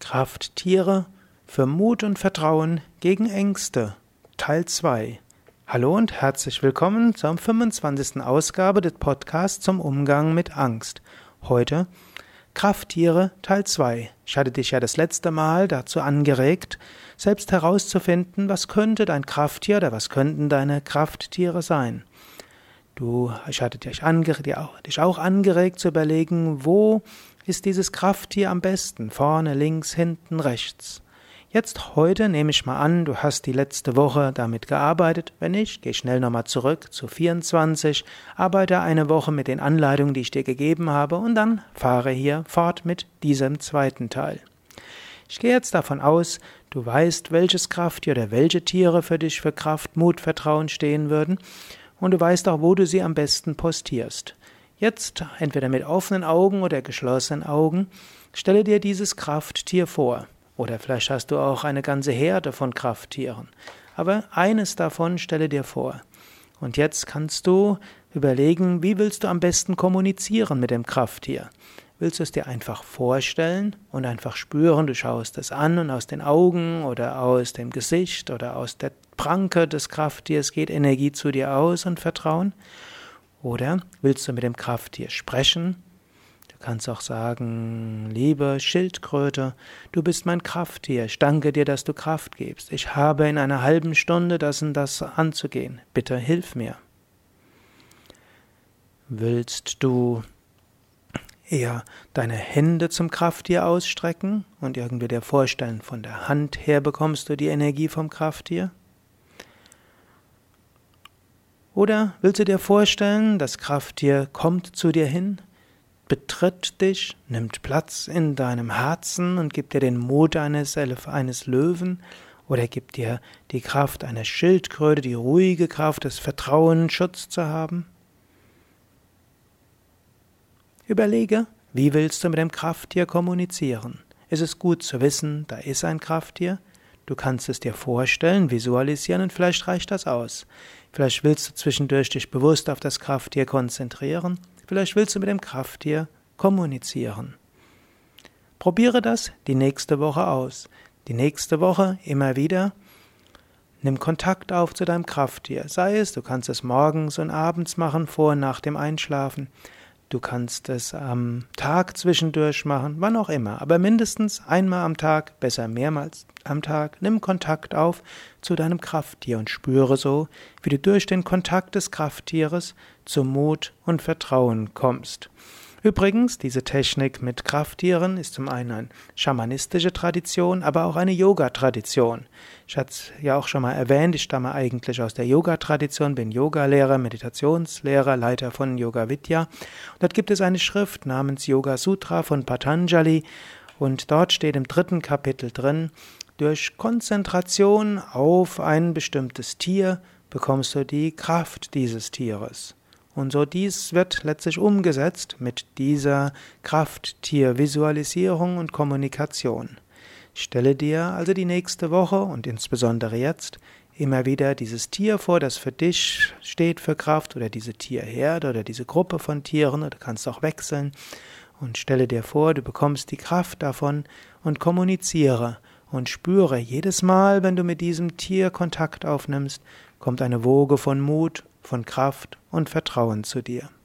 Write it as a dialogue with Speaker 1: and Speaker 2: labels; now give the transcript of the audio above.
Speaker 1: Krafttiere für Mut und Vertrauen gegen Ängste, Teil 2. Hallo und herzlich willkommen zur 25. Ausgabe des Podcasts zum Umgang mit Angst. Heute Krafttiere, Teil 2. Ich hatte dich ja das letzte Mal dazu angeregt, selbst herauszufinden, was könnte dein Krafttier oder was könnten deine Krafttiere sein. Ich hatte dich auch angeregt zu überlegen, wo ist dieses Krafttier am besten? Vorne, links, hinten, rechts. Heute nehme ich mal an, du hast die letzte Woche damit gearbeitet. Wenn nicht, geh schnell nochmal zurück zu 24, arbeite eine Woche mit den Anleitungen, die ich dir gegeben habe, und dann fahre hier fort mit diesem zweiten Teil. Ich gehe jetzt davon aus, du weißt, welches Krafttier oder welche Tiere für dich für Kraft, Mut, Vertrauen stehen würden, und du weißt auch, wo du sie am besten postierst. Jetzt, entweder mit offenen Augen oder geschlossenen Augen, stelle dir dieses Krafttier vor. Oder vielleicht hast du auch eine ganze Herde von Krafttieren. Aber eines davon stelle dir vor. Und jetzt kannst du überlegen, wie willst du am besten kommunizieren mit dem Krafttier? Willst du es dir einfach vorstellen und einfach spüren, du schaust es an und aus den Augen oder aus dem Gesicht oder aus der Pranke des Krafttiers geht Energie zu dir aus und Vertrauen? Oder willst du mit dem Krafttier sprechen? Du kannst auch sagen, liebe Schildkröte, du bist mein Krafttier, ich danke dir, dass du Kraft gibst. Ich habe in einer halben Stunde das und das anzugehen. Bitte hilf mir. Willst du eher deine Hände zum Krafttier ausstrecken und irgendwie dir vorstellen, von der Hand her bekommst du die Energie vom Krafttier? Oder willst du dir vorstellen, das Krafttier kommt zu dir hin, betritt dich, nimmt Platz in deinem Herzen und gibt dir den Mut eines Löwen oder gibt dir die Kraft einer Schildkröte, die ruhige Kraft des Vertrauens, Schutz zu haben? Überlege, wie willst du mit dem Krafttier kommunizieren? Es ist gut zu wissen, da ist ein Krafttier. Du kannst es dir vorstellen, visualisieren und vielleicht reicht das aus. Vielleicht willst du zwischendurch dich bewusst auf das Krafttier konzentrieren. Vielleicht willst du mit dem Krafttier kommunizieren. Probiere das die nächste Woche aus. Die nächste Woche immer wieder. Nimm Kontakt auf zu deinem Krafttier. Sei es, du kannst es morgens und abends machen, vor und nach dem Einschlafen. Du kannst es am Tag zwischendurch machen, wann auch immer, aber mindestens einmal am Tag, besser mehrmals am Tag. Nimm Kontakt auf zu deinem Krafttier und spüre so, wie du durch den Kontakt des Krafttieres zu Mut und Vertrauen kommst. Übrigens, diese Technik mit Krafttieren ist zum einen eine schamanistische Tradition, aber auch eine Yoga-Tradition. Ich hatte es ja auch schon mal erwähnt, ich stamme eigentlich aus der Yoga-Tradition, bin Yogalehrer, Meditationslehrer, Leiter von Yoga Vidya. Und dort gibt es eine Schrift namens Yoga Sutra von Patanjali und dort steht im 3. Kapitel drin, durch Konzentration auf ein bestimmtes Tier bekommst du die Kraft dieses Tieres. Und so dies wird letztlich umgesetzt mit dieser Krafttiervisualisierung und Kommunikation. Stelle dir also die nächste Woche und insbesondere jetzt immer wieder dieses Tier vor, das für dich steht für Kraft oder diese Tierherde oder diese Gruppe von Tieren, oder du kannst auch wechseln, und stelle dir vor, du bekommst die Kraft davon und kommuniziere und spüre jedes Mal, wenn du mit diesem Tier Kontakt aufnimmst, kommt eine Woge von Mut, von Kraft und Vertrauen zu dir.